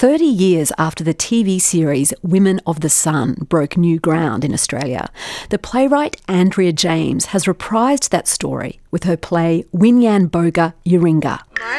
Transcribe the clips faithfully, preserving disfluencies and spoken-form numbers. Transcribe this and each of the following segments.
thirty years after the T V series Women of the Sun broke new ground in Australia, the playwright Andrea James has reprised that story with her play Winyan Boga Yuringa.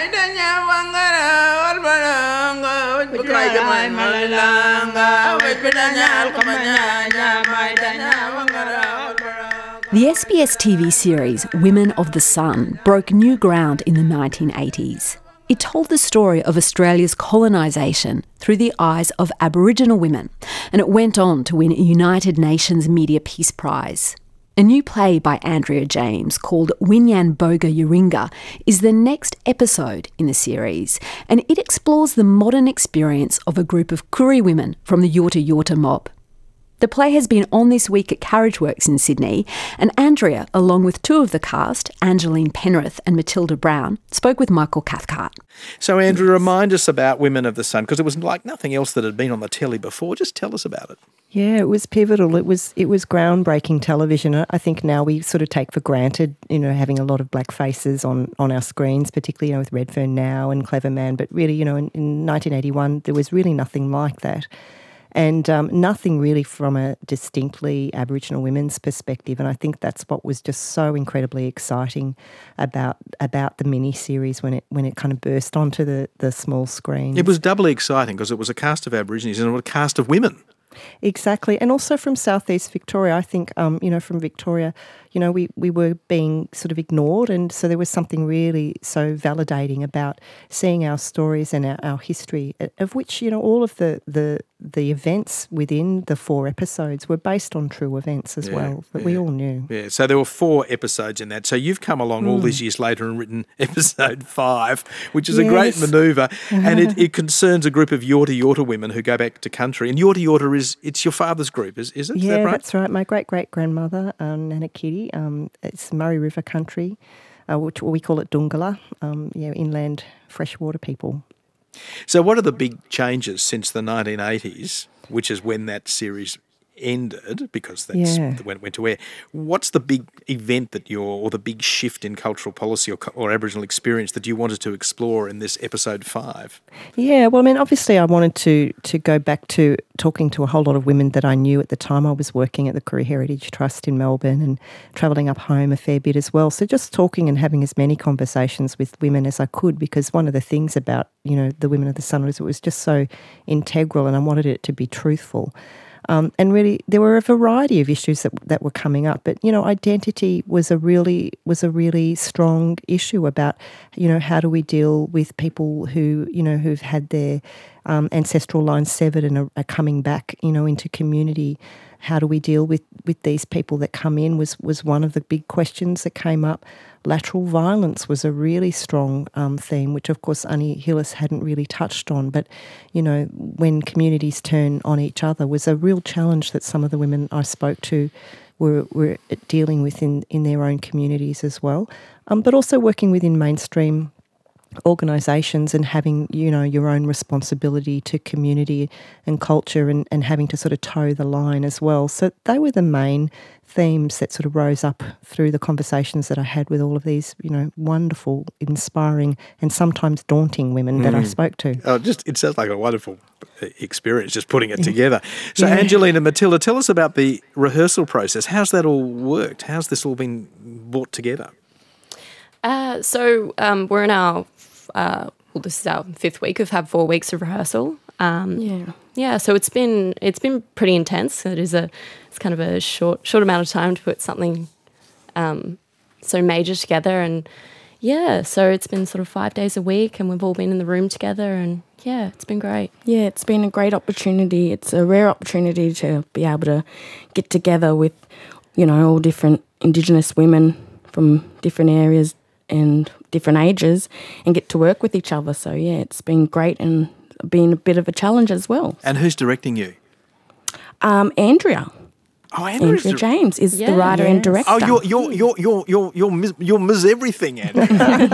The S B S T V series Women of the Sun broke new ground in the nineteen eighties. It told the story of Australia's colonisation through the eyes of Aboriginal women, and it went on to win a United Nations Media Peace Prize. A new play by Andrea James called Winyan Boga Yuringa is the next episode in the series, and it explores the modern experience of a group of Koori women from the Yorta Yorta mob. The play has been on this week at Carriageworks in Sydney, and Andrea, along with two of the cast, Angeline Penrith and Matilda Brown, spoke with Michael Cathcart. So, Andrea, remind us about Women of the Sun, because it was like nothing else that had been on the telly before. Just tell us about it. Yeah, it was pivotal. It was it was groundbreaking television. I think now we sort of take for granted, you know, having a lot of black faces on, on our screens, particularly, you know, with Redfern now and Clever Man. But really, you know, in, in nineteen eighty-one, there was really nothing like that. And um, nothing really from a distinctly Aboriginal women's perspective. And I think that's what was just so incredibly exciting about about the mini-series when it when it kind of burst onto the, the small screen. It was doubly exciting because it was a cast of Aborigines and a cast of women. Exactly. And also from southeast Victoria. I think, um, you know, from Victoria, you know, we, we were being sort of ignored, and so there was something really so validating about seeing our stories and our, our history, of which, you know, all of the, the, the events within the four episodes were based on true events as yeah, well, that yeah. we all knew. Yeah, so there were four episodes in that. So you've come along mm. all these years later and written episode five, which is yes. a great manoeuvre, and it, it concerns a group of Yorta Yorta women who go back to country. And Yorta Yorta is, it's your father's group, is, is it? Yeah, is that right? That's right. My great-great-grandmother, um, Nana Kitty, um, it's Murray River country, uh, which we call it Dungala, um, yeah, inland freshwater people. So what are the big changes since the nineteen eighties, which is when that series ended, because that's yeah. when it went to air? What's the big event that you're, or the big shift in cultural policy or, or Aboriginal experience that you wanted to explore in this episode five? Yeah, well, I mean, obviously I wanted to to go back to talking to a whole lot of women that I knew at the time. I was working at the Koori Heritage Trust in Melbourne and travelling up home a fair bit as well. So just talking and having as many conversations with women as I could, because one of the things about, you know, the Women of the Sun was it was just so integral, and I wanted it to be truthful. Um, and really, there were a variety of issues that that were coming up. But, you know, identity was a really was a really strong issue about, you know, how do we deal with people who, you know, who've had their um, ancestral lines severed and are, are coming back, you know, into community. How do we deal with, with these people that come in was, was one of the big questions that came up. Lateral violence was a really strong um, theme, which of course Annie Hillis hadn't really touched on. But, you know, when communities turn on each other was a real challenge that some of the women I spoke to were, were dealing with in, in their own communities as well. Um, but also working within mainstream organisations and having, you know, your own responsibility to community and culture, and, and having to sort of toe the line as well. So they were the main themes that sort of rose up through the conversations that I had with all of these, you know, wonderful, inspiring and sometimes daunting women mm. that I spoke to. Oh, just it sounds like a wonderful experience just putting it together. So yeah. Angeline and Matilda, tell us about the rehearsal process. How's that all worked? How's this all been brought together? Uh, so um, we're in our, uh, well, this is our fifth week. We've had four weeks of rehearsal. Um, yeah, yeah. So it's been it's been pretty intense. It is a it's kind of a short short amount of time to put something um, so major together, and yeah. So it's been sort of five days a week, and we've all been in the room together, and yeah, it's been great. Yeah, it's been a great opportunity. It's a rare opportunity to be able to get together with, you know, all different Indigenous women from different areas and different ages and get to work with each other. So, yeah, it's been great and been a bit of a challenge as well. And who's directing you? Um, Andrea. Oh, Andrea Andrea James is yeah. the writer yes. and director. Oh, you're you're you're you're you're you're Miz, you're Miz Everything, Andrea.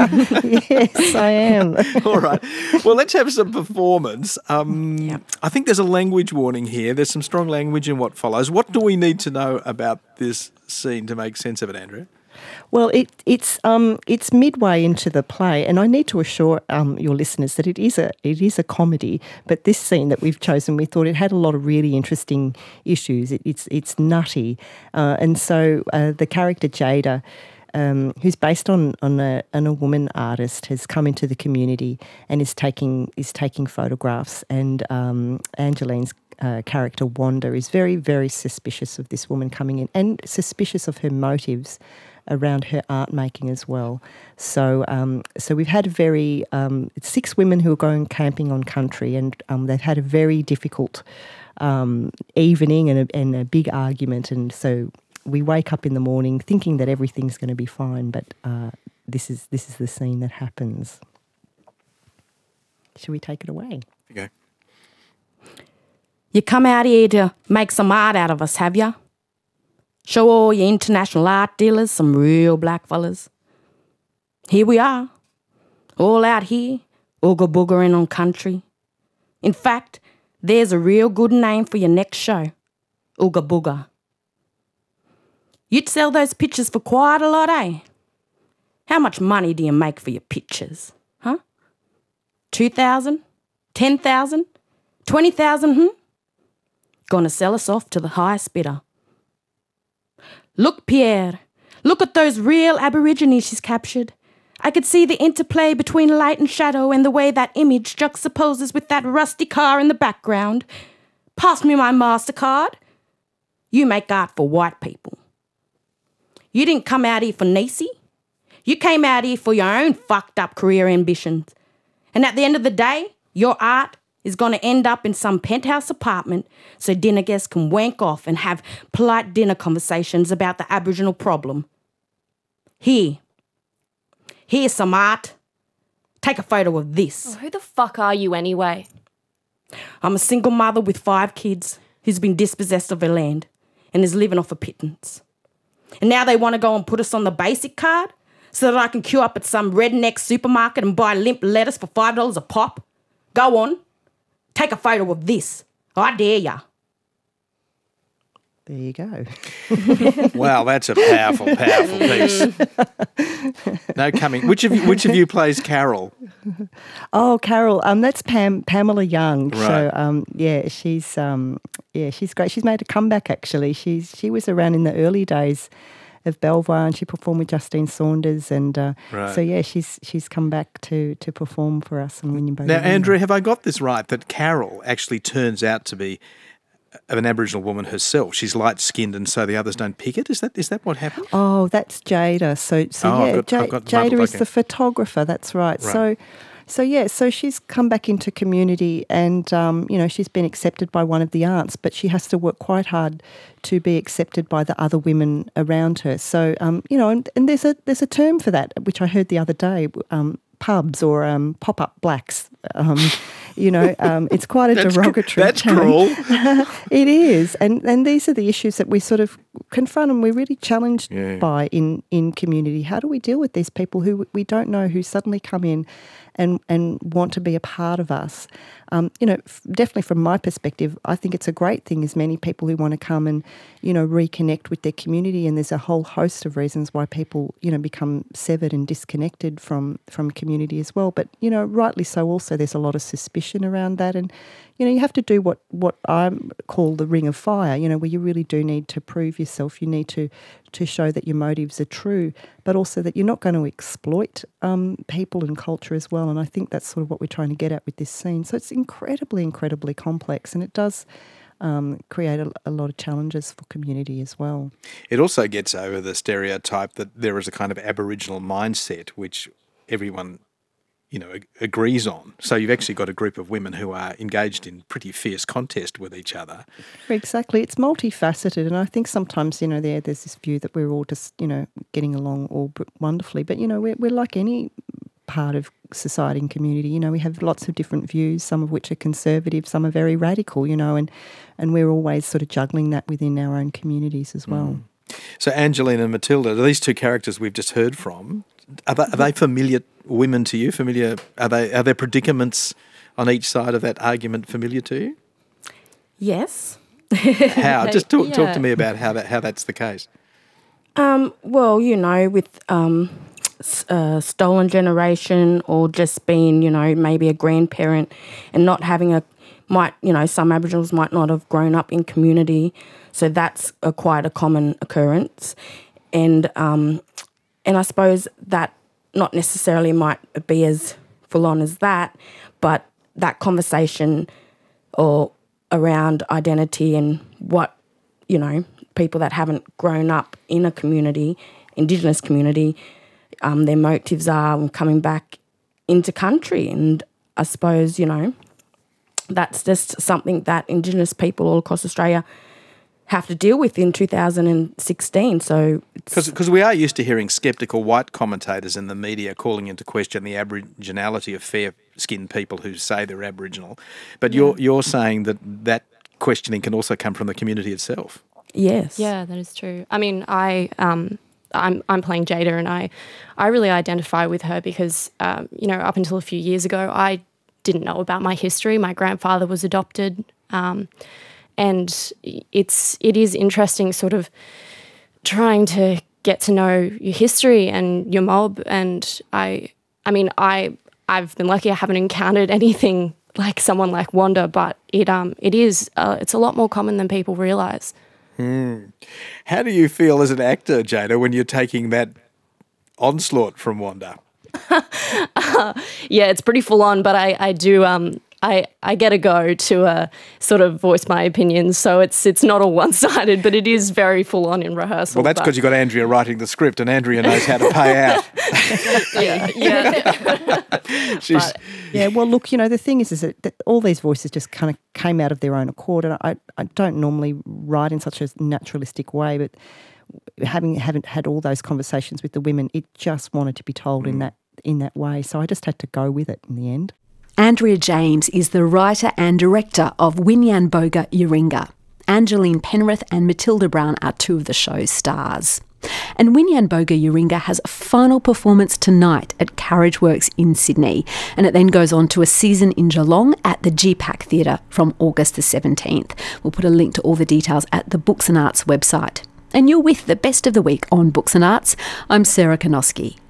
Yes, I am. All right. Well, let's have some performance. Um, yeah. I think there's a language warning here. There's some strong language in what follows. What do we need to know about this scene to make sense of it, Andrea? Well, it, it's um, it's midway into the play, and I need to assure um, your listeners that it is a it is a comedy. But this scene that we've chosen, we thought it had a lot of really interesting issues. It, it's it's nutty, uh, and so uh, the character Jada, um, who's based on on a, on a woman artist, has come into the community and is taking is taking photographs. And um, Angeline's uh, character Wanda is very very suspicious of this woman coming in and suspicious of her motives around her art making as well. So um, so we've had a very, um, it's six women who are going camping on country, and um, they've had a very difficult um, evening and a, and a big argument. And so we wake up in the morning thinking that everything's going to be fine, but uh, this is this is the scene that happens. Shall we take it away? Okay. You come out here to make some art out of us, have ya? Show all your international art dealers some real black fellas. Here we are, all out here, ooga boogering on country. In fact, there's a real good name for your next show, Ooga Booga. You'd sell those pictures for quite a lot, eh? How much money do you make for your pictures, huh? Two thousand? Ten thousand? Twenty thousand, hmm? Gonna sell us off to the highest bidder. Look, Pierre, look at those real Aborigines she's captured. I could see the interplay between light and shadow and the way that image juxtaposes with that rusty car in the background. Pass me my MasterCard. You make art for white people. You didn't come out here for Nisi. You came out here for your own fucked up career ambitions. And at the end of the day, your art is going to end up in some penthouse apartment so dinner guests can wank off and have polite dinner conversations about the Aboriginal problem. Here. Here's some art. Take a photo of this. Oh, who the fuck are you anyway? I'm a single mother with five kids who's been dispossessed of her land and is living off a pittance. And now they want to go and put us on the basic card so that I can queue up at some redneck supermarket and buy limp lettuce for five dollars a pop? Go on. Take a photo of this. I dare ya. There you go. Wow, that's a powerful, powerful piece. No coming. Which of you, which of you plays Carol? Oh, Carol. Um, that's Pam Pamela Young. Right. So, um, yeah, she's um, yeah, she's great. She's made a comeback actually. She's she was around in the early days of Belvoir, and she performed with Justine Saunders, and uh, right. so yeah, she's she's come back to to perform for us on Winning Boat. Now, Andrew, have I got this right? That Carol actually turns out to be an Aboriginal woman herself. She's light skinned, and so the others don't pick it. Is that is that what happened? Oh, that's Jada. So so Oh, yeah, I've got- Ja- I've got Jada muddled, is okay. the photographer. That's right. Right. So. So yeah, so she's come back into community, and um, you know, she's been accepted by one of the aunts, but she has to work quite hard to be accepted by the other women around her. So um, you know, and, and there's a there's a term for that, which I heard the other day. Um, pubs or um, pop-up blacks. Um, you know, um, it's quite a That's derogatory cr- that's term. cruel. It is. And and these are the issues that we sort of confront and we're really challenged Yeah. by in, in community. How do we deal with these people who we don't know, who suddenly come in and, and want to be a part of us? Um, you know, f- definitely from my perspective, I think it's a great thing. There's many people who want to come and, you know, reconnect with their community, and there's a whole host of reasons why people, you know, become severed and disconnected from, from community as well. But, you know, rightly so also, there's a lot of suspicion around that. And, you know, you have to do what, what I call the ring of fire, you know, where you really do need to prove yourself. You need to, to show that your motives are true, but also that you're not going to exploit um, people and culture as well. And I think that's sort of what we're trying to get at with this scene. So it's incredibly, incredibly complex, and it does um, create a, a lot of challenges for community as well. It also gets over the stereotype that there is a kind of Aboriginal mindset which everyone, you know, ag- agrees on. So you've actually got a group of women who are engaged in pretty fierce contest with each other. Exactly. It's multifaceted, and I think sometimes, you know, there there's this view that we're all just, you know, getting along all b- wonderfully. But, you know, we're, we're like any part of society and community. You know, we have lots of different views, some of which are conservative, some are very radical, you know, and, and we're always sort of juggling that within our own communities as well. Mm. So Angelina and Matilda, these two characters we've just heard from, are they, are they familiar women to you? Familiar? Are they? Are there predicaments on each side of that argument familiar to you? Yes. How? Just talk, talk Yeah. to me about how that how that's the case. Um, well, you know, with um, uh, stolen generation or just being, you know, maybe a grandparent and not having a, might, you know, some Aboriginals might not have grown up in community. So that's a, quite a common occurrence. And, um, and I suppose that not necessarily might be as full on as that, but that conversation or around identity and what, you know, people that haven't grown up in a community, Indigenous community, um, their motives are coming back into country. And I suppose, you know, that's just something that Indigenous people all across Australia have to deal with in two thousand sixteen. So because we are used to hearing sceptical white commentators in the media calling into question the Aboriginality of fair-skinned people who say they're Aboriginal, but yeah. you're you're saying that that questioning can also come from the community itself. Yes. Yeah, that is true. I mean, I um, I'm I'm playing Jada, and I I really identify with her because um, you know, up until a few years ago, I didn't know about my history. My grandfather was adopted. Um, And it's it is interesting sort of trying to get to know your history and your mob. And I I mean, I I've been lucky I haven't encountered anything like someone like Wanda, but it um it is uh, it's a lot more common than people realise. Hmm. How do you feel as an actor, Jada, when you're taking that onslaught from Wanda? uh, yeah, it's pretty full on, but I I do um. I, I get a go to uh, sort of voice my opinions, so it's it's not all one-sided, but it is very full-on in rehearsal. Well, that's because you've got Andrea writing the script, and Andrea knows how to pay out. yeah, yeah. She's, but, yeah, well, look, you know, the thing is, is that, that all these voices just kind of came out of their own accord, and I, I don't normally write in such a naturalistic way, but having haven't had all those conversations with the women, it just wanted to be told mm. in that in that way, so I just had to go with it in the end. Andrea James is the writer and director of Winyanboga Yaringa. Angeline Penrith and Matilda Brown are two of the show's stars. And Winyanboga Yaringa has a final performance tonight at Carriage Works in Sydney, and it then goes on to a season in Geelong at the G PAC Theatre from August the seventeenth. We'll put a link to all the details at the Books and Arts website. And you're with the Best of the Week on Books and Arts. I'm Sarah Konoski.